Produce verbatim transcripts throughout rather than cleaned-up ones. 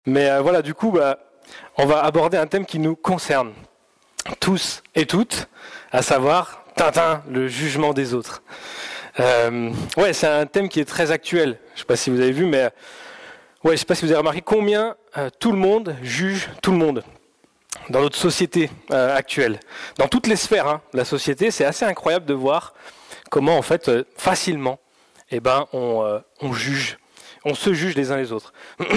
Mais euh, voilà, du coup, bah, on va aborder un thème qui nous concerne tous et toutes, à savoir Tintin, le jugement des autres. Euh, ouais, c'est un thème qui est très actuel. Je ne sais pas si vous avez vu, mais ouais, je ne sais pas si vous avez remarqué combien euh, tout le monde juge tout le monde dans notre société euh, actuelle, dans toutes les sphères hein, de la société. C'est assez incroyable de voir comment, en fait, euh, facilement, eh ben, on, euh, on juge, on se juge les uns les autres.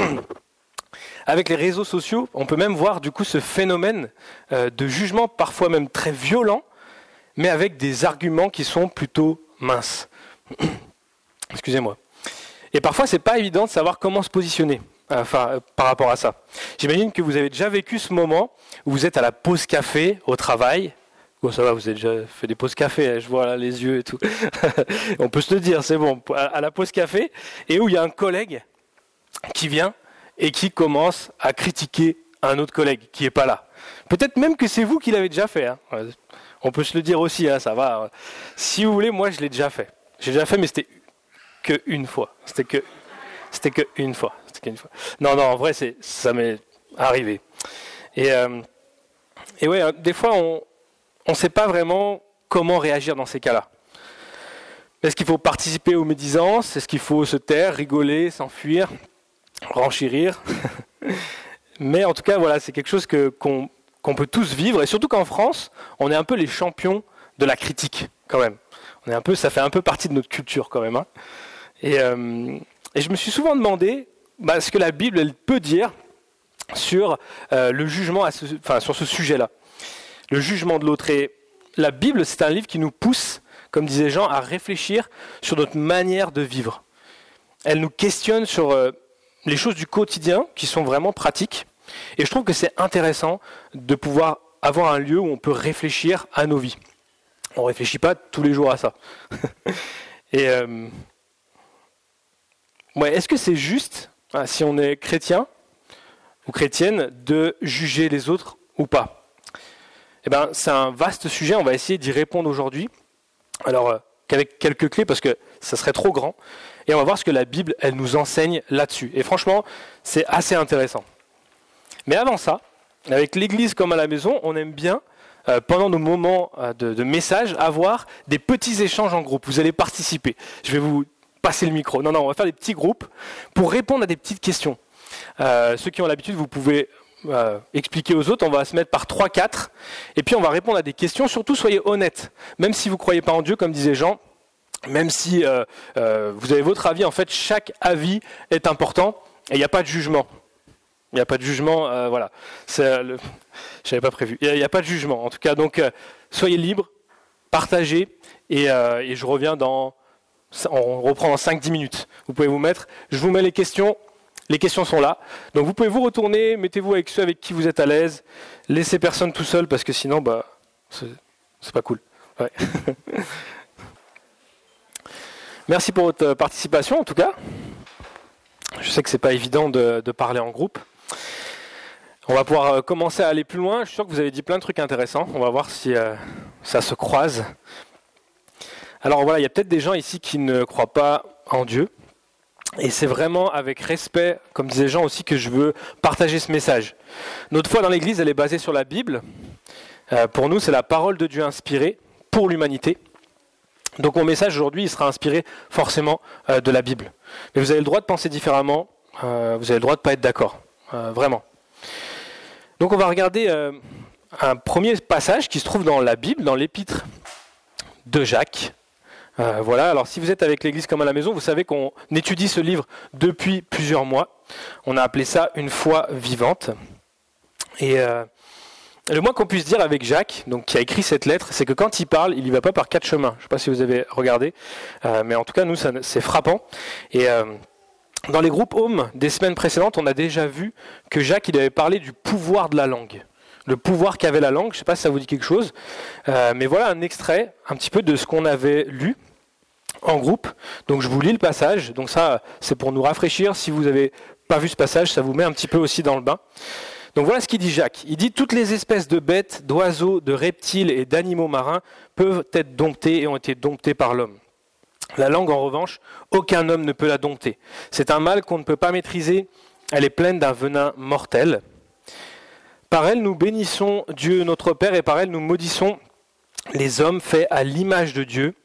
Avec les réseaux sociaux, on peut même voir du coup ce phénomène euh, de jugement parfois même très violent, mais avec des arguments qui sont plutôt minces. Excusez-moi. Et parfois, c'est pas évident de savoir comment se positionner enfin, euh, par rapport à ça. J'imagine que vous avez déjà vécu ce moment où vous êtes à la pause café au travail. Bon, ça va, vous avez déjà fait des pauses café, je vois là les yeux et tout. On peut se le dire, c'est bon, à la pause café, et où il y a un collègue qui vient et qui commence à critiquer un autre collègue qui n'est pas là. Peut-être même que c'est vous qui l'avez déjà fait. Hein. On peut se le dire aussi, hein, ça va. Si vous voulez, moi je l'ai déjà fait. J'ai déjà fait, mais c'était que une fois. C'était que, c'était que une fois. C'était qu'une fois. Non, non, en vrai, c'est, ça m'est arrivé. Et, euh, et ouais, des fois, on ne sait pas vraiment comment réagir dans ces cas-là. Est-ce qu'il faut participer aux médisances ? Est-ce qu'il faut se taire, rigoler, s'enfuir ? Renchérir, mais en tout cas voilà, c'est quelque chose que, qu'on, qu'on peut tous vivre, et surtout qu'en France, on est un peu les champions de la critique quand même. On est un peu, ça fait un peu partie de notre culture quand même. Hein. Et, euh, et je me suis souvent demandé bah, ce que la Bible elle peut dire sur euh, le jugement, à ce, enfin sur ce sujet-là, le jugement de l'autre. Et la Bible, c'est un livre qui nous pousse, comme disait Jean, à réfléchir sur notre manière de vivre. Elle nous questionne sur euh, les choses du quotidien qui sont vraiment pratiques. Et je trouve que c'est intéressant de pouvoir avoir un lieu où on peut réfléchir à nos vies. On ne réfléchit pas tous les jours à ça. Et euh, ouais, est-ce que c'est juste, hein, si on est chrétien ou chrétienne, de juger les autres ou pas ? Eh ben, c'est un vaste sujet, on va essayer d'y répondre aujourd'hui. Alors, euh, qu'avec quelques clés, parce que ça serait trop grand. Et on va voir ce que la Bible, elle nous enseigne là-dessus. Et franchement, c'est assez intéressant. Mais avant ça, avec l'église comme à la maison, on aime bien, euh, pendant nos moments euh, de, de message, avoir des petits échanges en groupe. Vous allez participer. Je vais vous passer le micro. Non, non, on va faire des petits groupes pour répondre à des petites questions. Euh, ceux qui ont l'habitude, vous pouvez euh, expliquer aux autres. On va se mettre par trois quatre. Et puis, on va répondre à des questions. Surtout, soyez honnêtes. Même si vous ne croyez pas en Dieu, comme disait Jean, même si euh, euh, vous avez votre avis, en fait, chaque avis est important et il n'y a pas de jugement. Il n'y a pas de jugement, euh, voilà. C'est le... Je n'avais pas prévu. Il n'y a, a pas de jugement, en tout cas. Donc, euh, soyez libres, partagez et, euh, et je reviens dans... On reprend dans cinq dix minutes. Vous pouvez vous mettre. Je vous mets les questions. Les questions sont là. Donc, vous pouvez vous retourner. Mettez-vous avec ceux avec qui vous êtes à l'aise. Laissez personne tout seul parce que sinon, bah, c'est, c'est pas cool. Ouais. Merci pour votre participation, en tout cas. Je sais que c'est pas évident de, de parler en groupe. On va pouvoir commencer à aller plus loin. Je suis sûr que vous avez dit plein de trucs intéressants. On va voir si euh, ça se croise. Alors voilà, il y a peut-être des gens ici qui ne croient pas en Dieu. Et c'est vraiment avec respect, comme disait Jean aussi, que je veux partager ce message. Notre foi dans l'Église, elle est basée sur la Bible. Euh, pour nous, c'est la parole de Dieu inspirée pour l'humanité. Donc mon message aujourd'hui, il sera inspiré forcément euh, de la Bible. Mais vous avez le droit de penser différemment, euh, vous avez le droit de ne pas être d'accord, euh, vraiment. Donc on va regarder euh, un premier passage qui se trouve dans la Bible, dans l'épître de Jacques. Euh, voilà, alors si vous êtes avec l'Église comme à la maison, vous savez qu'on étudie ce livre depuis plusieurs mois. On a appelé ça « Une foi vivante ». Et... Euh, Le moins qu'on puisse dire avec Jacques, donc qui a écrit cette lettre, c'est que quand il parle, il n'y va pas par quatre chemins. Je ne sais pas si vous avez regardé, euh, mais en tout cas, nous, ça, c'est frappant. Et euh, dans les groupes Home des semaines précédentes, on a déjà vu que Jacques, il avait parlé du pouvoir de la langue. Le pouvoir qu'avait la langue, je ne sais pas si ça vous dit quelque chose, euh, mais voilà un extrait, un petit peu de ce qu'on avait lu en groupe. Donc je vous lis le passage, donc ça, c'est pour nous rafraîchir. Si vous n'avez pas vu ce passage, ça vous met un petit peu aussi dans le bain. Donc voilà ce qu'il dit Jacques. Il dit « Toutes les espèces de bêtes, d'oiseaux, de reptiles et d'animaux marins peuvent être domptées et ont été domptées par l'homme. La langue, en revanche, aucun homme ne peut la dompter. C'est un mal qu'on ne peut pas maîtriser elle est pleine d'un venin mortel. Par elle, nous bénissons Dieu notre Père, et par elle, nous maudissons les hommes faits à l'image de Dieu.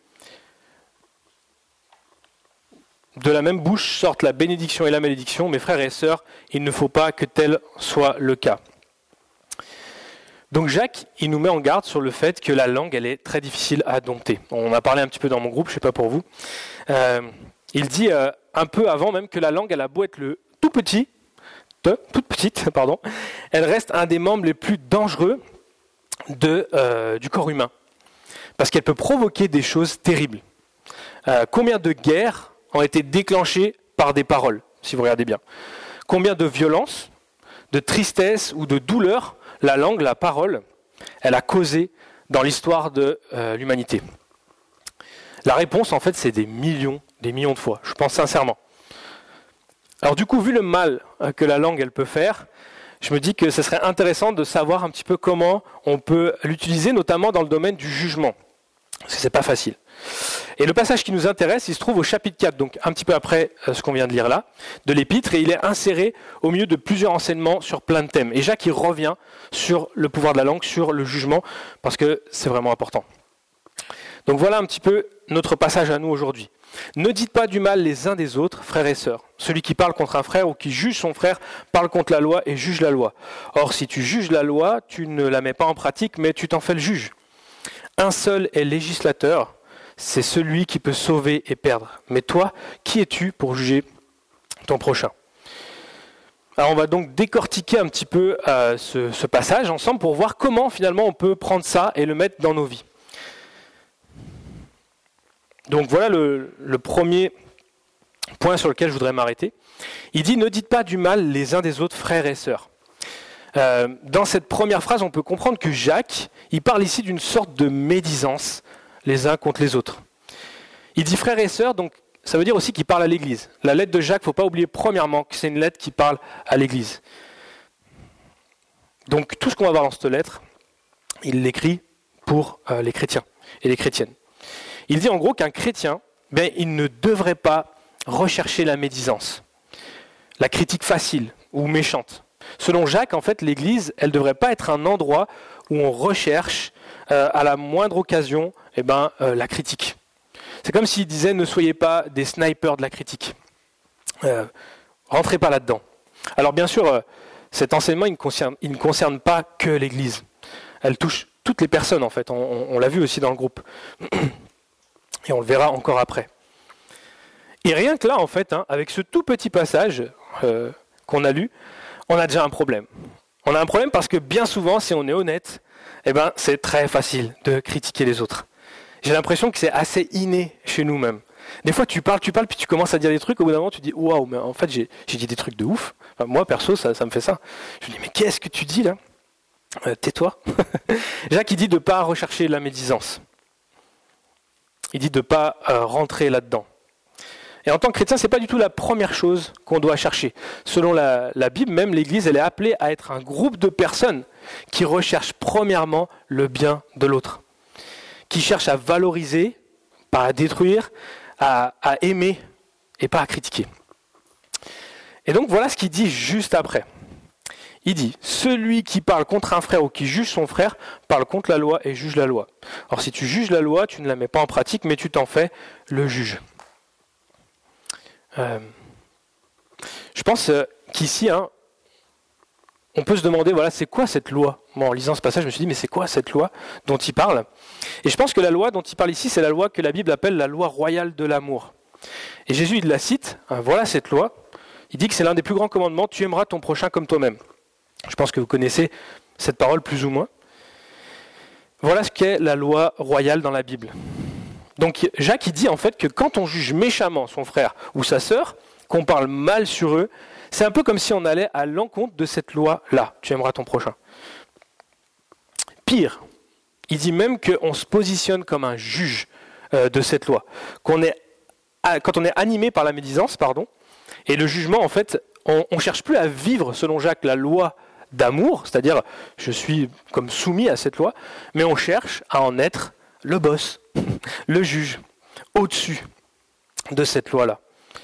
De la même bouche sortent la bénédiction et la malédiction. Mes frères et sœurs, il ne faut pas que tel soit le cas. Donc Jacques, il nous met en garde sur le fait que la langue, elle est très difficile à dompter. On en a parlé un petit peu dans mon groupe, je ne sais pas pour vous. Euh, il dit euh, un peu avant même que la langue, elle a beau être le tout petit, de, toute petite, pardon, elle reste un des membres les plus dangereux de, euh, du corps humain. Parce qu'elle peut provoquer des choses terribles. Euh, combien de guerres ont été déclenchées par des paroles, si vous regardez bien. Combien de violences, de tristesse ou de douleur la langue, la parole, elle a causé dans l'histoire de euh, l'humanité. La réponse, en fait, c'est des millions, des millions de fois, je pense sincèrement. Alors du coup, vu le mal que la langue, elle peut faire, je me dis que ce serait intéressant de savoir un petit peu comment on peut l'utiliser, notamment dans le domaine du jugement. Parce que c'est pas facile. Et le passage qui nous intéresse, il se trouve au chapitre quatre, donc un petit peu après ce qu'on vient de lire là, de l'Épître, et il est inséré au milieu de plusieurs enseignements sur plein de thèmes. Et Jacques, il revient sur le pouvoir de la langue, sur le jugement, parce que c'est vraiment important. Donc voilà un petit peu notre passage à nous aujourd'hui. Ne dites pas du mal les uns des autres, frères et sœurs. Celui qui parle contre un frère ou qui juge son frère parle contre la loi et juge la loi. Or, si tu juges la loi, tu ne la mets pas en pratique, mais tu t'en fais le juge. Un seul est législateur, c'est celui qui peut sauver et perdre. Mais toi, qui es-tu pour juger ton prochain ? Alors on va donc décortiquer un petit peu euh, ce, ce passage ensemble pour voir comment finalement on peut prendre ça et le mettre dans nos vies. Donc voilà le, le premier point sur lequel je voudrais m'arrêter. Il dit « Ne dites pas du mal les uns des autres, frères et sœurs ». Euh, dans cette première phrase, on peut comprendre que Jacques, il parle ici d'une sorte de médisance les uns contre les autres. Il dit frères et sœurs, donc ça veut dire aussi qu'il parle à l'Église. La lettre de Jacques, il ne faut pas oublier premièrement que c'est une lettre qui parle à l'Église. Donc tout ce qu'on va voir dans cette lettre, il l'écrit pour euh, les chrétiens et les chrétiennes. Il dit en gros qu'un chrétien, ben, il ne devrait pas rechercher la médisance, la critique facile ou méchante. Selon Jacques, en fait, l'Église, elle ne devrait pas être un endroit où on recherche euh, à la moindre occasion eh ben, euh, la critique. C'est comme s'il disait « ne soyez pas des snipers de la critique euh, ». Rentrez pas là-dedans. Alors bien sûr, euh, cet enseignement, il ne, concerne, il ne concerne pas que l'Église. Elle touche toutes les personnes, en fait. On, on, on l'a vu aussi dans le groupe. Et on le verra encore après. Et rien que là, en fait, hein, avec ce tout petit passage euh, qu'on a lu, on a déjà un problème. On a un problème parce que bien souvent, si on est honnête, eh ben, c'est très facile de critiquer les autres. J'ai l'impression que c'est assez inné chez nous même. Des fois, tu parles, tu parles, puis tu commences à dire des trucs, au bout d'un moment, tu dis « Waouh, mais en fait, j'ai, j'ai dit des trucs de ouf. » Enfin, moi, perso, ça, ça me fait ça. Je me dis « Mais qu'est-ce que tu dis là euh, Tais-toi. » Jacques, il dit de ne pas rechercher la médisance. Il dit de ne pas euh, rentrer là-dedans. Et en tant que chrétien, ce n'est pas du tout la première chose qu'on doit chercher. Selon la, la Bible, même l'Église, elle est appelée à être un groupe de personnes qui recherchent premièrement le bien de l'autre, qui cherchent à valoriser, pas à détruire, à, à aimer et pas à critiquer. Et donc voilà ce qu'il dit juste après. Il dit « Celui qui parle contre un frère ou qui juge son frère parle contre la loi et juge la loi. Or si tu juges la loi, tu ne la mets pas en pratique, mais tu t'en fais le juge. » Euh, je pense euh, qu'ici, hein, on peut se demander, voilà, c'est quoi cette loi ? Moi, en lisant ce passage, je me suis dit, mais c'est quoi cette loi dont il parle ? Et je pense que la loi dont il parle ici, c'est la loi que la Bible appelle la loi royale de l'amour. Et Jésus, il la cite, hein, voilà cette loi. Il dit que c'est l'un des plus grands commandements, tu aimeras ton prochain comme toi-même. Je pense que vous connaissez cette parole plus ou moins. Voilà ce qu'est la loi royale dans la Bible. Donc Jacques, il dit en fait que quand on juge méchamment son frère ou sa sœur, qu'on parle mal sur eux, c'est un peu comme si on allait à l'encontre de cette loi-là. Tu aimeras ton prochain. Pire, il dit même qu'on se positionne comme un juge euh, de cette loi. Qu'on est, quand on est animé par la médisance, pardon, et le jugement, en fait, on ne cherche plus à vivre, selon Jacques, la loi d'amour, c'est-à-dire je suis comme soumis à cette loi, mais on cherche à en être le boss, le juge, au-dessus de cette loi-là.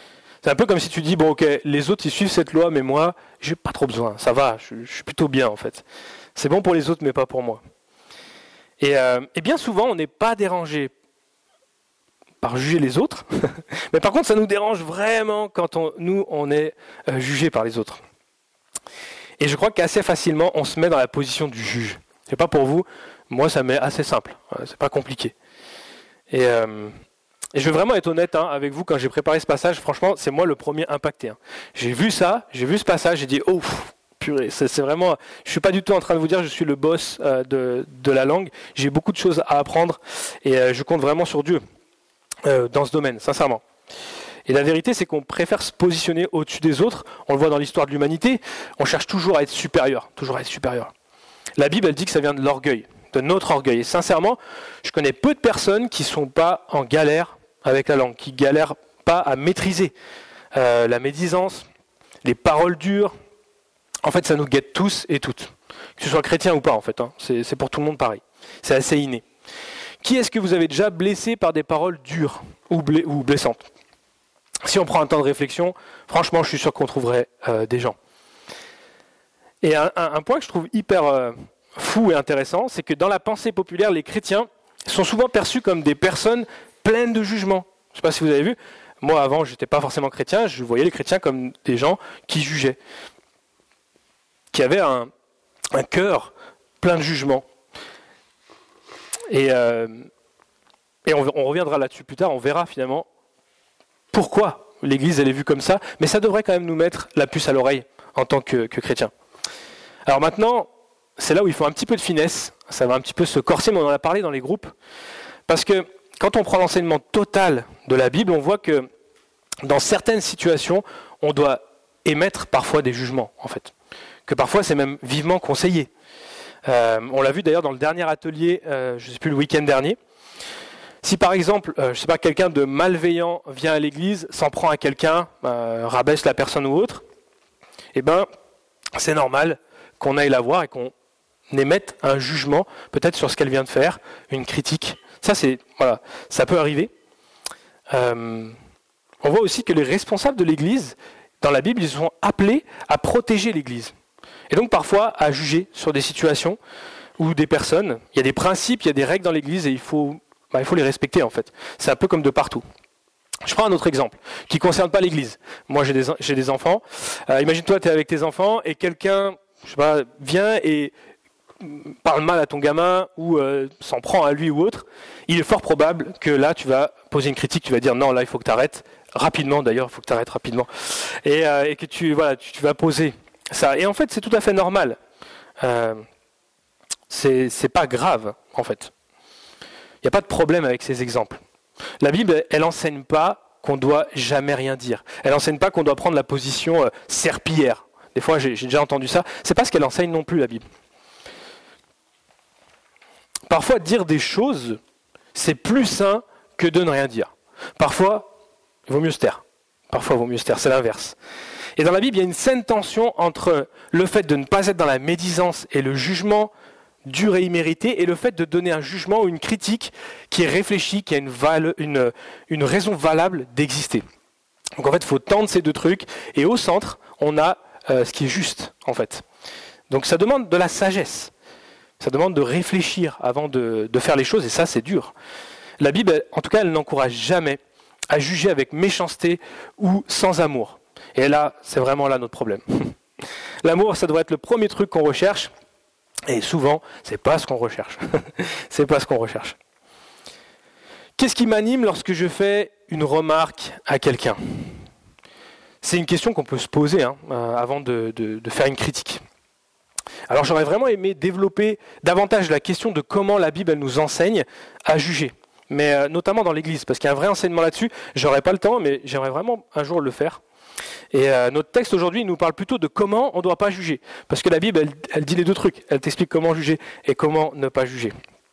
C'est un peu comme si tu dis, bon ok, les autres ils suivent cette loi, mais moi, j'ai pas trop besoin, ça va, je, je suis plutôt bien en fait. C'est bon pour les autres, mais pas pour moi. Et, euh, et bien souvent, on n'est pas dérangé par juger les autres, mais par contre, ça nous dérange vraiment quand on, nous, on est euh, jugé par les autres. Et je crois qu'assez facilement, on se met dans la position du juge. C'est pas pour vous, moi ça m'est assez simple, c'est pas compliqué. Et, euh, et je veux vraiment être honnête hein, avec vous, quand j'ai préparé ce passage, franchement, c'est moi le premier impacté. Hein. J'ai vu ça, j'ai vu ce passage, j'ai dit, oh, purée, c'est, c'est vraiment... Je suis pas du tout en train de vous dire, je suis le boss euh, de, de la langue, j'ai beaucoup de choses à apprendre, et euh, je compte vraiment sur Dieu euh, dans ce domaine, sincèrement. Et la vérité, c'est qu'on préfère se positionner au-dessus des autres. On le voit dans l'histoire de l'humanité. On cherche toujours à être supérieur, toujours à être supérieur. La Bible, elle dit que ça vient de l'orgueil, de notre orgueil. Et sincèrement, je connais peu de personnes qui ne sont pas en galère avec la langue, qui ne galèrent pas à maîtriser euh, la médisance, les paroles dures. En fait, ça nous guette tous et toutes. Que ce soit chrétien ou pas, en fait. Hein. C'est, c'est pour tout le monde pareil. C'est assez inné. Qui est-ce que vous avez déjà blessé par des paroles dures ou, bla- ou blessantes ? Si on prend un temps de réflexion, franchement, je suis sûr qu'on trouverait euh, des gens. Et un, un, un point que je trouve hyper euh, fou et intéressant, c'est que dans la pensée populaire, les chrétiens sont souvent perçus comme des personnes pleines de jugement. Je ne sais pas si vous avez vu, moi avant, je n'étais pas forcément chrétien, je voyais les chrétiens comme des gens qui jugeaient, qui avaient un, un cœur plein de jugement. Et, euh, et on, on reviendra là-dessus plus tard, on verra finalement pourquoi l'Église elle est vue comme ça, mais ça devrait quand même nous mettre la puce à l'oreille en tant que, que chrétiens. Alors maintenant, c'est là où il faut un petit peu de finesse, ça va un petit peu se corser, mais on en a parlé dans les groupes, parce que quand on prend l'enseignement total de la Bible, on voit que dans certaines situations, on doit émettre parfois des jugements, en fait, que parfois c'est même vivement conseillé. Euh, on l'a vu d'ailleurs dans le dernier atelier, euh, je ne sais plus, le week-end dernier. Si par exemple, euh, je ne sais pas, quelqu'un de malveillant vient à l'église, s'en prend à quelqu'un, euh, rabaisse la personne ou autre, eh ben, c'est normal qu'on aille la voir et qu'on émette un jugement, peut-être sur ce qu'elle vient de faire, une critique. Ça, c'est, voilà, ça peut arriver. Euh, on voit aussi que les responsables de l'église, dans la Bible, ils sont appelés à protéger l'église. Et donc parfois à juger sur des situations ou des personnes. Il y a des principes, il y a des règles dans l'église et il faut... Bah, il faut les respecter en fait. C'est un peu comme de partout. Je prends un autre exemple qui ne concerne pas l'église. Moi j'ai des, j'ai des enfants. Euh, imagine-toi tu es avec tes enfants et quelqu'un je sais pas, vient et parle mal à ton gamin ou euh, s'en prend à lui ou autre. Il est fort probable que là tu vas poser une critique, tu vas dire non là il faut que tu arrêtes. Rapidement d'ailleurs, il faut que tu arrêtes rapidement. Et, euh, et que tu, voilà, tu, tu vas poser ça. Et en fait c'est tout à fait normal. Euh, c'est, c'est pas grave en fait. Il n'y a pas de problème avec ces exemples. La Bible, elle n'enseigne pas qu'on ne doit jamais rien dire. Elle n'enseigne pas qu'on doit prendre la position euh, serpillière. Des fois, j'ai, j'ai déjà entendu ça. C'est pas ce qu'elle enseigne non plus, la Bible. Parfois, dire des choses, c'est plus sain que de ne rien dire. Parfois, il vaut mieux se taire. Parfois, il vaut mieux se taire. C'est l'inverse. Et dans la Bible, il y a une saine tension entre le fait de ne pas être dans la médisance et le jugement dur et immérité, et le fait de donner un jugement ou une critique qui est réfléchie, qui a une, val- une, une raison valable d'exister. Donc en fait, il faut tendre ces deux trucs, et au centre, on a euh, ce qui est juste, en fait. Donc ça demande de la sagesse, ça demande de réfléchir avant de, de faire les choses, et ça, c'est dur. La Bible, en tout cas, elle n'encourage jamais à juger avec méchanceté ou sans amour. Et là, c'est vraiment là notre problème. L'amour, ça doit être le premier truc qu'on recherche, et souvent, c'est pas ce qu'on recherche. c'est pas ce qu'on recherche. Qu'est-ce qui m'anime lorsque je fais une remarque à quelqu'un ? C'est une question qu'on peut se poser hein, euh, avant de, de, de faire une critique. Alors j'aurais vraiment aimé développer davantage la question de comment la Bible elle nous enseigne à juger, mais euh, notamment dans l'Église, parce qu'il y a un vrai enseignement là-dessus. J'aurais pas le temps, mais j'aimerais vraiment un jour le faire. Et euh, notre texte aujourd'hui il nous parle plutôt de comment on ne doit pas juger. Parce que la Bible, elle, elle dit les deux trucs. Elle t'explique comment juger et comment ne pas juger.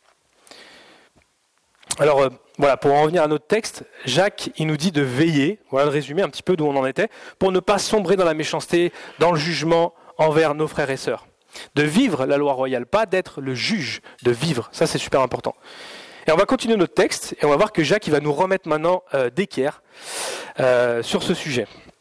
Alors euh, voilà, pour en revenir à notre texte, Jacques, il nous dit de veiller, voilà le résumé un petit peu d'où on en était, pour ne pas sombrer dans la méchanceté, dans le jugement envers nos frères et sœurs. De vivre la loi royale, pas d'être le juge, de vivre. Ça c'est super important. Et on va continuer notre texte et on va voir que Jacques il va nous remettre maintenant euh, d'équerre euh, sur ce sujet.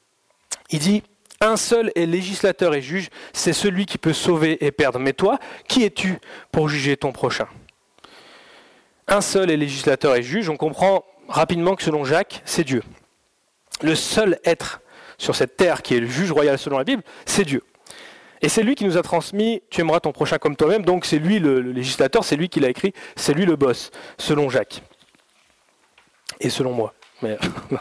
Il dit, un seul est législateur et juge, c'est celui qui peut sauver et perdre. Mais toi, qui es-tu pour juger ton prochain ? Un seul est législateur et juge, on comprend rapidement que selon Jacques, c'est Dieu. Le seul être sur cette terre qui est le juge royal selon la Bible, c'est Dieu. Et c'est lui qui nous a transmis « tu aimeras ton prochain comme toi-même », donc c'est lui le, le législateur, c'est lui qui l'a écrit, c'est lui le boss, selon Jacques. Et selon moi. Mais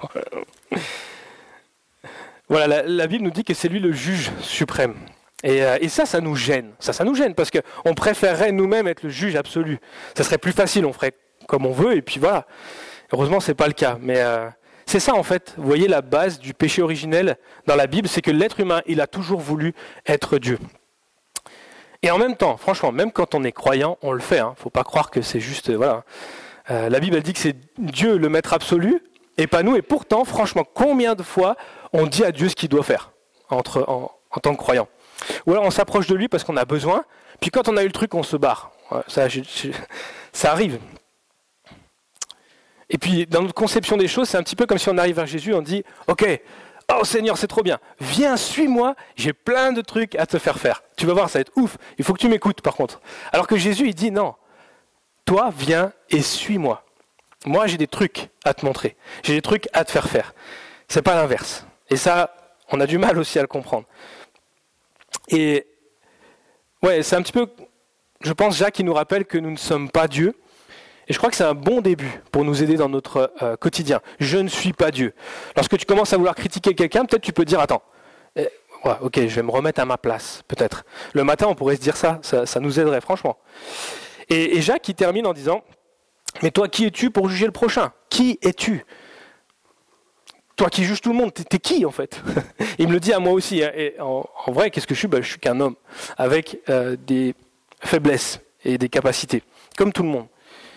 voilà, la, la Bible nous dit que c'est lui le juge suprême. Et, euh, et ça, ça nous gêne. Ça, ça nous gêne parce qu'on préférerait nous-mêmes être le juge absolu. Ça serait plus facile, on ferait comme on veut et puis voilà. Heureusement, c'est pas le cas. Mais euh, c'est ça en fait. Vous voyez la base du péché originel dans la Bible, c'est que l'être humain, il a toujours voulu être Dieu. Et en même temps, franchement, même quand on est croyant, on le fait. Hein. Faut pas croire que c'est juste, euh, voilà. Euh, la Bible, elle dit que c'est Dieu le maître absolu et pas nous. Et pourtant, franchement, combien de fois on dit à Dieu ce qu'il doit faire entre, en, en tant que croyant ? Ou alors on s'approche de lui parce qu'on a besoin, puis quand on a eu le truc, on se barre. Ouais, ça, je, je, ça arrive. Et puis, dans notre conception des choses, c'est un petit peu comme si on arrive vers Jésus, on dit « Ok, oh Seigneur, c'est trop bien, viens, suis-moi, j'ai plein de trucs à te faire faire. Tu vas voir, ça va être ouf, il faut que tu m'écoutes par contre. » Alors que Jésus, il dit « Non, toi, viens et suis-moi. Moi, j'ai des trucs à te montrer, j'ai des trucs à te faire faire. » C'est pas l'inverse. Et ça, on a du mal aussi à le comprendre. Et ouais, c'est un petit peu, je pense, Jacques qui nous rappelle que nous ne sommes pas Dieu. Et je crois que c'est un bon début pour nous aider dans notre euh, quotidien. Je ne suis pas Dieu. Lorsque tu commences à vouloir critiquer quelqu'un, peut-être tu peux dire, attends, eh, ouais, ok, je vais me remettre à ma place, peut-être. Le matin, on pourrait se dire ça, ça, ça nous aiderait, franchement. Et, et Jacques, il termine en disant, mais toi, qui es-tu pour juger le prochain ? Qui es-tu ? Toi qui juges tout le monde, t'es, t'es qui en fait ? Il me le dit à moi aussi. Hein, et en, en vrai, qu'est-ce que je suis ? Ben, je suis qu'un homme avec euh, des faiblesses et des capacités, comme tout le monde.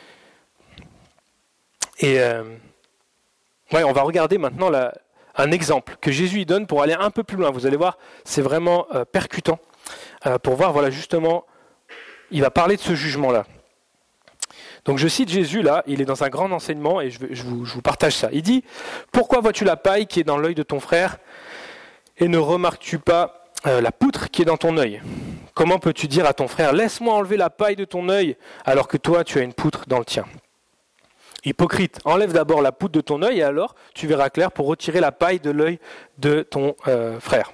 Et euh, ouais, on va regarder maintenant la, un exemple que Jésus y donne pour aller un peu plus loin. Vous allez voir, c'est vraiment euh, percutant euh, pour voir, voilà, justement, il va parler de ce jugement-là. Donc je cite Jésus là, il est dans un grand enseignement et je, je, vous, je vous partage ça. Il dit « Pourquoi vois-tu la paille qui est dans l'œil de ton frère et ne remarques-tu pas euh, la poutre qui est dans ton œil ? Comment peux-tu dire à ton frère « Laisse-moi enlever la paille de ton œil alors que toi tu as une poutre dans le tien ?» Hypocrite, enlève d'abord la poutre de ton œil et alors tu verras clair pour retirer la paille de l'œil de ton euh, frère.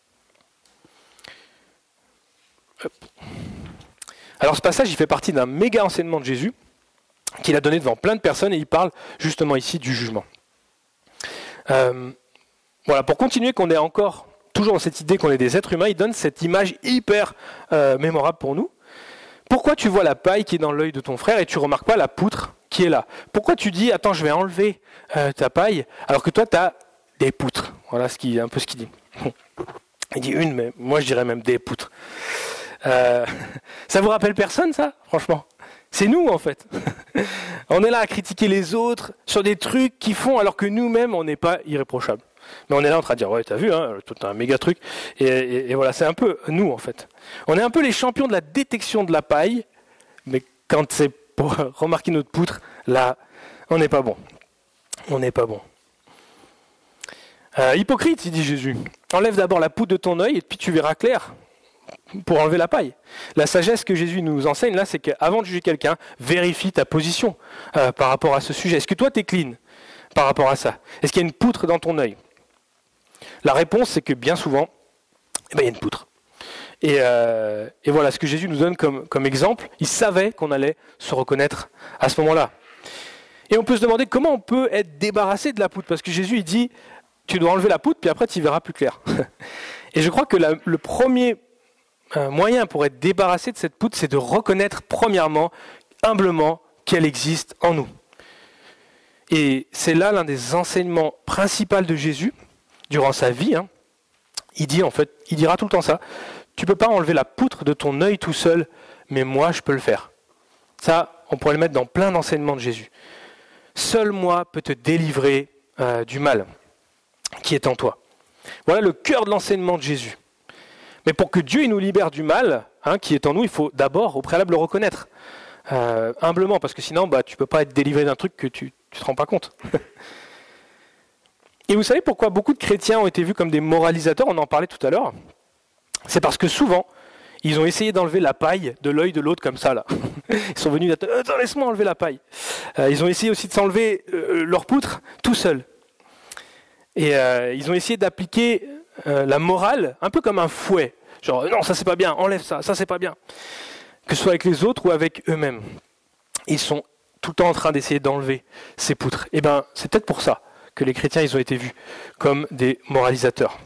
Hop. Alors ce passage, il fait partie d'un méga enseignement de Jésus qu'il a donné devant plein de personnes et il parle justement ici du jugement. Euh, voilà, pour continuer qu'on est encore toujours dans cette idée qu'on est des êtres humains, il donne cette image hyper euh, mémorable pour nous. Pourquoi tu vois la paille qui est dans l'œil de ton frère et tu ne remarques pas la poutre qui est là ? Pourquoi tu dis, attends, je vais enlever euh, ta paille alors que toi, tu as des poutres ? Voilà ce qui, un peu ce qu'il dit. Il dit une, mais moi je dirais même des poutres. Euh, ça vous rappelle personne, ça ? Franchement, c'est nous en fait. On est là à critiquer les autres sur des trucs qu'ils font alors que nous-mêmes on n'est pas irréprochables. Mais on est là en train de dire ouais, t'as vu, hein, tout un méga truc. Et, et, et voilà, c'est un peu nous en fait. On est un peu les champions de la détection de la paille, mais quand c'est pour remarquer notre poutre, là, on n'est pas bon. On n'est pas bon. Euh, hypocrite, il dit Jésus. Enlève d'abord la poutre de ton œil et puis tu verras clair. Pour enlever la paille. La sagesse que Jésus nous enseigne là, c'est qu'avant de juger quelqu'un, vérifie ta position euh, par rapport à ce sujet. Est-ce que toi, tu es clean par rapport à ça ? Est-ce qu'il y a une poutre dans ton œil ? La réponse, c'est que bien souvent, eh ben, il y a une poutre. Et, euh, et voilà ce que Jésus nous donne comme, comme exemple. Il savait qu'on allait se reconnaître à ce moment-là. Et on peut se demander comment on peut être débarrassé de la poutre. Parce que Jésus, il dit, tu dois enlever la poutre, puis après, tu y verras plus clair. Et je crois que la, le premier un moyen pour être débarrassé de cette poutre, c'est de reconnaître premièrement, humblement, qu'elle existe en nous. Et c'est là l'un des enseignements principaux de Jésus, durant sa vie. Hein. Il dit en fait, il dira tout le temps ça, tu ne peux pas enlever la poutre de ton œil tout seul, mais moi je peux le faire. Ça, on pourrait le mettre dans plein d'enseignements de Jésus. Seul moi peut te délivrer euh, du mal qui est en toi. Voilà le cœur de l'enseignement de Jésus. Mais pour que Dieu il nous libère du mal hein, qui est en nous, il faut d'abord, au préalable, le reconnaître. Euh, humblement, parce que sinon, bah, tu ne peux pas être délivré d'un truc que tu ne te rends pas compte. Et vous savez pourquoi beaucoup de chrétiens ont été vus comme des moralisateurs? On en parlait tout à l'heure. C'est parce que souvent, ils ont essayé d'enlever la paille de l'œil de l'autre comme ça, là. Ils sont venus, attends, laisse-moi enlever la paille. Euh, ils ont essayé aussi de s'enlever euh, leur poutre tout seuls. Et euh, ils ont essayé d'appliquer euh, la morale un peu comme un fouet. Genre, non, ça c'est pas bien, enlève ça, ça c'est pas bien. Que ce soit avec les autres ou avec eux-mêmes. Ils sont tout le temps en train d'essayer d'enlever ces poutres. Et bien, c'est peut-être pour ça que les chrétiens, ils ont été vus comme des moralisateurs.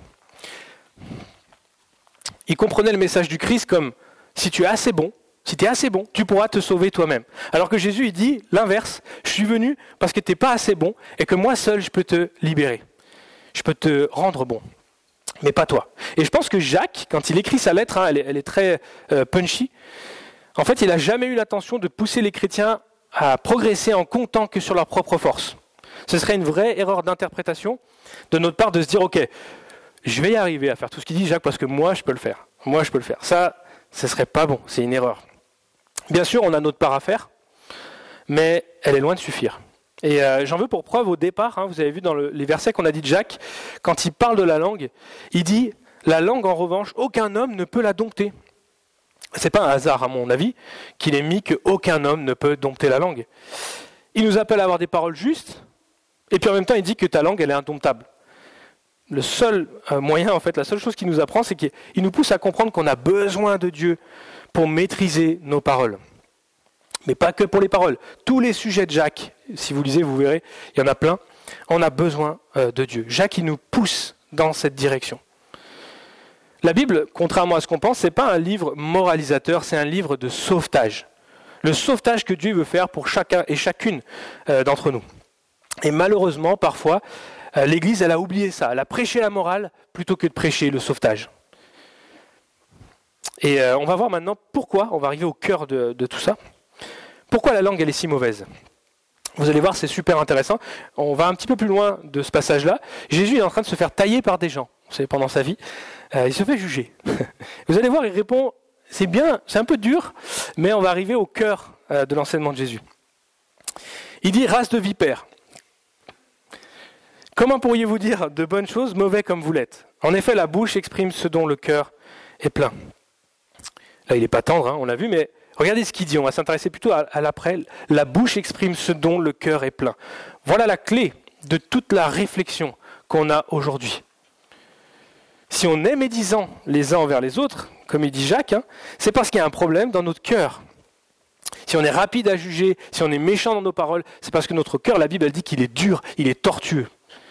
Ils comprenaient le message du Christ comme, si tu es assez bon, si tu es assez bon, tu pourras te sauver toi-même. Alors que Jésus, il dit l'inverse, je suis venu parce que tu n'es pas assez bon et que moi seul, je peux te libérer. Je peux te rendre bon, mais pas toi. Et je pense que Jacques, quand il écrit sa lettre, hein, elle, est, elle est très euh, punchy, en fait, il n'a jamais eu l'intention de pousser les chrétiens à progresser en comptant que sur leur propre force. Ce serait une vraie erreur d'interprétation de notre part de se dire, ok, je vais y arriver à faire tout ce qu'il dit Jacques parce que moi, je peux le faire. Moi, je peux le faire. Ça, ce serait pas bon, c'est une erreur. Bien sûr, on a notre part à faire, mais elle est loin de suffire. Et euh, j'en veux pour preuve au départ, hein, vous avez vu dans le, les versets qu'on a dit de Jacques, quand il parle de la langue, il dit « La langue, en revanche, aucun homme ne peut la dompter ». C'est pas un hasard, à mon avis, qu'il ait mis qu'aucun homme ne peut dompter la langue. Il nous appelle à avoir des paroles justes, et puis en même temps, il dit que ta langue, elle est indomptable. Le seul euh, moyen, en fait, la seule chose qu'il nous apprend, c'est qu'il nous pousse à comprendre qu'on a besoin de Dieu pour maîtriser nos paroles. Mais pas que pour les paroles. Tous les sujets de Jacques, si vous lisez, vous verrez, il y en a plein, on a besoin euh, de Dieu. Jacques, il nous pousse dans cette direction. La Bible, contrairement à ce qu'on pense, ce n'est pas un livre moralisateur, c'est un livre de sauvetage. Le sauvetage que Dieu veut faire pour chacun et chacune euh, d'entre nous. Et malheureusement, parfois, euh, l'Église, elle a oublié ça. Elle a prêché la morale plutôt que de prêcher le sauvetage. Et euh, on va voir maintenant pourquoi, on va arriver au cœur de, de tout ça. Pourquoi la langue, elle est si mauvaise? Vous allez voir, c'est super intéressant. On va un petit peu plus loin de ce passage-là. Jésus est en train de se faire tailler par des gens, vous savez, pendant sa vie. Euh, il se fait juger. Vous allez voir, il répond, c'est bien, c'est un peu dur, mais on va arriver au cœur euh, de l'enseignement de Jésus. Il dit, race de vipères. Comment pourriez-vous dire de bonnes choses, mauvais comme vous l'êtes? En effet, la bouche exprime ce dont le cœur est plein. Là, il n'est pas tendre, hein, on l'a vu, mais regardez ce qu'il dit, on va s'intéresser plutôt à, à l'après. La bouche exprime ce dont le cœur est plein. Voilà la clé de toute la réflexion qu'on a aujourd'hui. Si on est médisant les uns envers les autres, comme il dit Jacques, hein, c'est parce qu'il y a un problème dans notre cœur. Si on est rapide à juger, si on est méchant dans nos paroles, c'est parce que notre cœur, la Bible elle dit qu'il est dur, il est tortueux.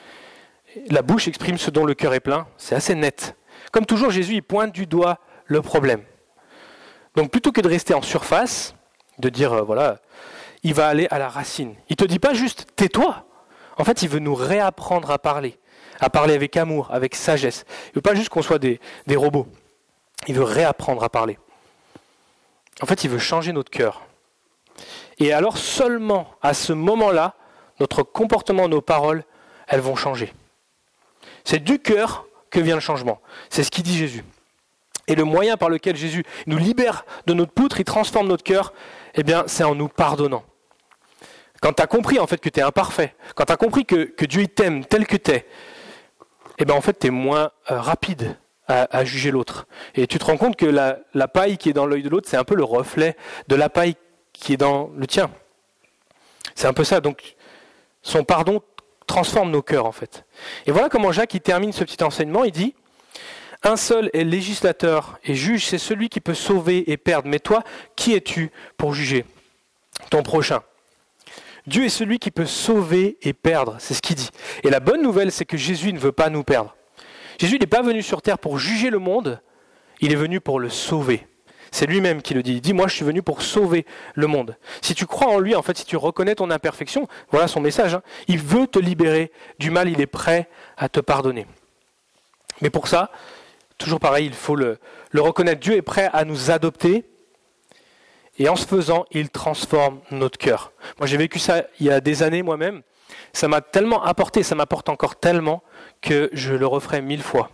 La bouche exprime ce dont le cœur est plein, c'est assez net. Comme toujours, Jésus il pointe du doigt le problème. Donc plutôt que de rester en surface, de dire, euh, voilà, il va aller à la racine. Il ne te dit pas juste, tais-toi. En fait, il veut nous réapprendre à parler, à parler avec amour, avec sagesse. Il ne veut pas juste qu'on soit des, des robots. Il veut réapprendre à parler. En fait, il veut changer notre cœur. Et alors, seulement à ce moment-là, notre comportement, nos paroles, elles vont changer. C'est du cœur que vient le changement. C'est ce qu'il dit Jésus. Et le moyen par lequel Jésus nous libère de notre poutre, il transforme notre cœur, eh bien, c'est en nous pardonnant. Quand tu as compris en fait que tu es imparfait, quand tu as compris que, que Dieu il t'aime tel que tu es, eh bien, en fait, tu es moins euh, rapide à, à juger l'autre. Et tu te rends compte que la, la paille qui est dans l'œil de l'autre, c'est un peu le reflet de la paille qui est dans le tien. C'est un peu ça. Donc, son pardon transforme nos cœurs, en fait. Et voilà comment Jacques il termine ce petit enseignement. Il dit « Un seul est législateur et juge, c'est celui qui peut sauver et perdre. Mais toi, qui es-tu pour juger ton prochain ?» Dieu est celui qui peut sauver et perdre, c'est ce qu'il dit. Et la bonne nouvelle, c'est que Jésus ne veut pas nous perdre. Jésus n'est pas venu sur terre pour juger le monde, il est venu pour le sauver. C'est lui-même qui le dit. Il dit, moi je suis venu pour sauver le monde. Si tu crois en lui, en fait, si tu reconnais ton imperfection, voilà son message, hein, il veut te libérer du mal, il est prêt à te pardonner. Mais pour ça, toujours pareil, il faut le, le reconnaître. Dieu est prêt à nous adopter. Et en ce faisant, il transforme notre cœur. Moi, j'ai vécu ça il y a des années moi-même. Ça m'a tellement apporté, ça m'apporte encore tellement que je le referai mille fois.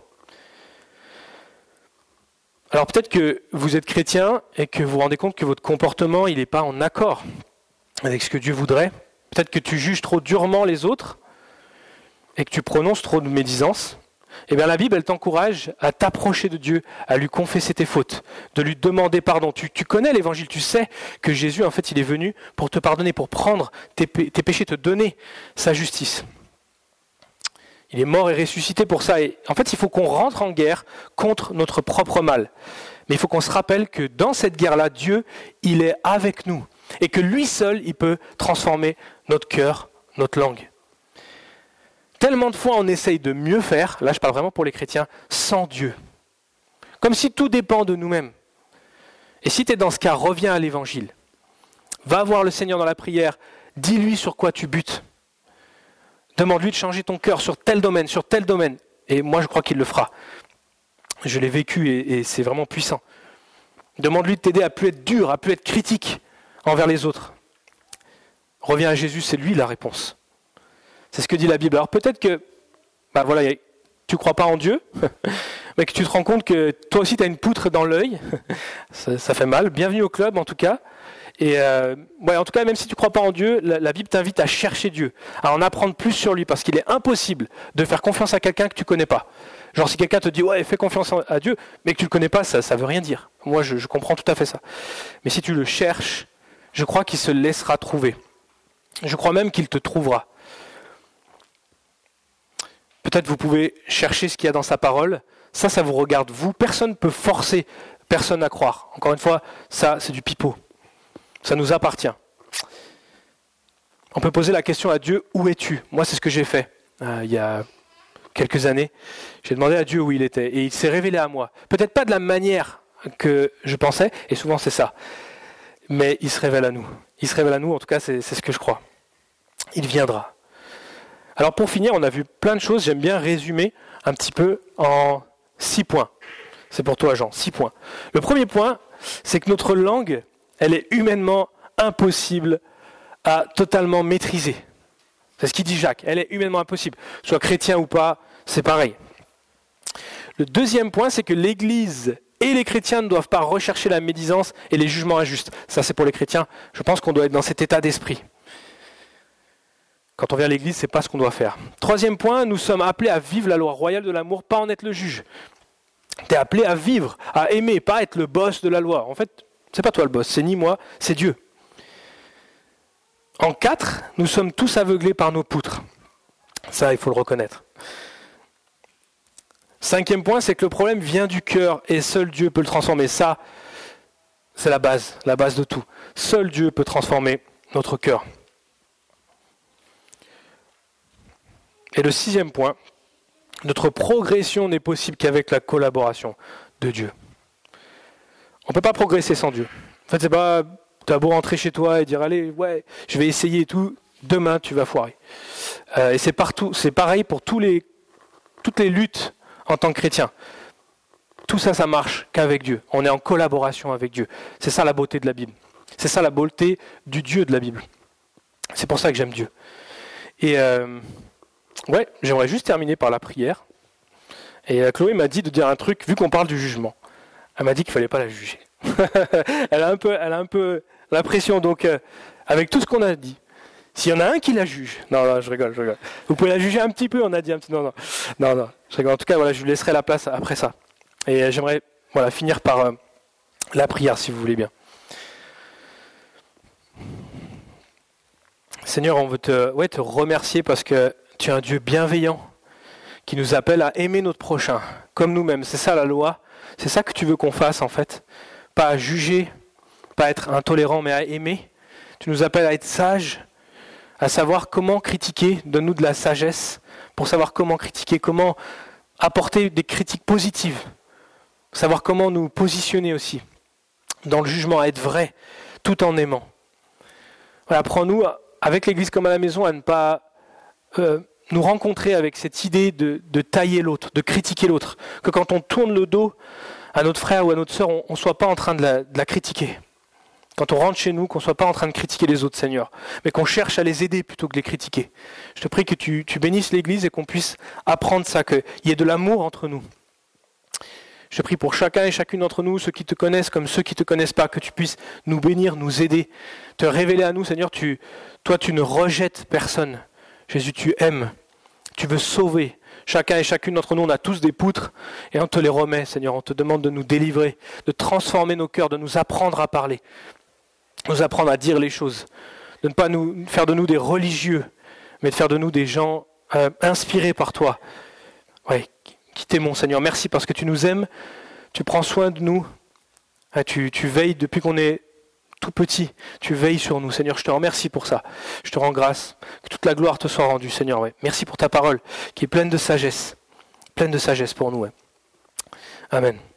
Alors peut-être que vous êtes chrétien et que vous vous rendez compte que votre comportement, il n'est pas en accord avec ce que Dieu voudrait. Peut-être que tu juges trop durement les autres. et que tu prononces trop de médisance, eh bien la Bible, elle t'encourage à t'approcher de Dieu, à lui confesser tes fautes, de lui demander pardon. Tu, tu connais l'évangile, tu sais que Jésus, en fait, il est venu pour te pardonner, pour prendre tes, tes péchés, te donner sa justice. Il est mort et ressuscité pour ça. Et en fait, il faut qu'on rentre en guerre contre notre propre mal. Mais il faut qu'on se rappelle que dans cette guerre-là, Dieu, il est avec nous. Et que lui seul, il peut transformer notre cœur, notre langue. Tellement de fois on essaye de mieux faire, là je parle vraiment pour les chrétiens, sans Dieu. Comme si tout dépend de nous-mêmes. Et si tu es dans ce cas, reviens à l'évangile. Va voir le Seigneur dans la prière, dis-lui sur quoi tu butes. Demande-lui de changer ton cœur sur tel domaine, sur tel domaine. Et moi je crois qu'il le fera. Je l'ai vécu et, et c'est vraiment puissant. Demande-lui de t'aider à plus être dur, à plus être critique envers les autres. Reviens à Jésus, c'est lui la réponse. C'est ce que dit la Bible. Alors peut-être que bah voilà, tu ne crois pas en Dieu, mais que tu te rends compte que toi aussi tu as une poutre dans l'œil. ça, ça fait mal. Bienvenue au club en tout cas. Et euh, ouais, en tout cas, même si tu ne crois pas en Dieu, la, la Bible t'invite à chercher Dieu, à en apprendre plus sur lui, parce qu'il est impossible de faire confiance à quelqu'un que tu ne connais pas. Genre si quelqu'un te dit « ouais, fais confiance à Dieu », mais que tu ne le connais pas, ça ne veut rien dire. Moi, je, je comprends tout à fait ça. Mais si tu le cherches, je crois qu'il se laissera trouver. Je crois même qu'il te trouvera. Peut-être vous pouvez chercher ce qu'il y a dans sa parole. Ça, ça vous regarde vous. Personne ne peut forcer personne à croire. Encore une fois, ça, c'est du pipeau. Ça nous appartient. On peut poser la question à Dieu, où es-tu ? Moi, c'est ce que j'ai fait euh, il y a quelques années. J'ai demandé à Dieu où il était et il s'est révélé à moi. Peut-être pas de la manière que je pensais, et souvent c'est ça. Mais il se révèle à nous. Il se révèle à nous, en tout cas, c'est, c'est ce que je crois. Il viendra. Alors pour finir, on a vu plein de choses. J'aime bien résumer un petit peu en six points. C'est pour toi, Jean, six points. Le premier point, c'est que notre langue, elle est humainement impossible à totalement maîtriser. C'est ce qu'il dit Jacques. Elle est humainement impossible. Soit chrétien ou pas, c'est pareil. Le deuxième point, c'est que l'Église et les chrétiens ne doivent pas rechercher la médisance et les jugements injustes. Ça, c'est pour les chrétiens. Je pense qu'on doit être dans cet état d'esprit. Quand on vient à l'église, c'est pas ce qu'on doit faire. Troisième point, nous sommes appelés à vivre la loi royale de l'amour, pas en être le juge. Tu es appelé à vivre, à aimer, pas être le boss de la loi. En fait, c'est pas toi le boss, c'est ni moi, c'est Dieu. En quatre, nous sommes tous aveuglés par nos poutres. Ça, il faut le reconnaître. Cinquième point, c'est que le problème vient du cœur et seul Dieu peut le transformer. Ça, c'est la base, la base de tout. Seul Dieu peut transformer notre cœur. Et le sixième point, notre progression n'est possible qu'avec la collaboration de Dieu. On ne peut pas progresser sans Dieu. En fait, c'est pas, tu as beau rentrer chez toi et dire, allez, ouais, je vais essayer et tout, demain tu vas foirer. Euh, et c'est partout, c'est pareil pour tous les, toutes les luttes en tant que chrétien. Tout ça, ça marche qu'avec Dieu. On est en collaboration avec Dieu. C'est ça la beauté de la Bible. C'est ça la beauté du Dieu de la Bible. C'est pour ça que j'aime Dieu. Et euh, ouais, j'aimerais juste terminer par la prière. Et euh, Chloé m'a dit de dire un truc, vu qu'on parle du jugement. Elle m'a dit qu'il ne fallait pas la juger. elle a un peu, elle a un peu la pression. Donc, euh, avec tout ce qu'on a dit, s'il y en a un qui la juge, non, non, je rigole, je rigole. Vous pouvez la juger un petit peu, on a dit un petit, non, non, non, non, je rigole. En tout cas, voilà, je lui laisserai la place après ça. Et euh, j'aimerais, voilà, finir par euh, la prière, si vous voulez bien. Seigneur, on veut te, ouais, te remercier parce que tu es un Dieu bienveillant qui nous appelle à aimer notre prochain, comme nous-mêmes. C'est ça la loi. C'est ça que tu veux qu'on fasse en fait. Pas à juger, pas à être intolérant, mais à aimer. Tu nous appelles à être sages, à savoir comment critiquer. Donne-nous de la sagesse pour savoir comment critiquer, comment apporter des critiques positives. Savoir comment nous positionner aussi dans le jugement, à être vrai, tout en aimant. Voilà, apprends-nous, avec l'Église comme à la maison, à ne pas euh, nous rencontrer avec cette idée de, de tailler l'autre, de critiquer l'autre. Que quand on tourne le dos à notre frère ou à notre sœur, on ne soit pas en train de la, de la critiquer. Quand on rentre chez nous, qu'on ne soit pas en train de critiquer les autres, Seigneur, mais qu'on cherche à les aider plutôt que de les critiquer. Je te prie que tu, tu bénisses l'Église et qu'on puisse apprendre ça, qu'il y ait de l'amour entre nous. Je te prie pour chacun et chacune d'entre nous, ceux qui te connaissent comme ceux qui ne te connaissent pas, que tu puisses nous bénir, nous aider, te révéler à nous, Seigneur. Tu, toi, tu ne rejettes personne. Jésus, tu aimes. Tu veux sauver. Chacun et chacune d'entre nous, on a tous des poutres et on te les remet, Seigneur. On te demande de nous délivrer, de transformer nos cœurs, de nous apprendre à parler, nous apprendre à dire les choses, de ne pas nous faire de nous des religieux, mais de faire de nous des gens euh, inspirés par toi. Ouais, qui t'aimons, Seigneur. Merci parce que tu nous aimes, tu prends soin de nous, ah, tu, tu veilles depuis qu'on est tout petit, tu veilles sur nous, Seigneur. Je te remercie pour ça. Je te rends grâce. Que toute la gloire te soit rendue, Seigneur. Ouais. Merci pour ta parole qui est pleine de sagesse, pleine de sagesse pour nous. Ouais. Amen.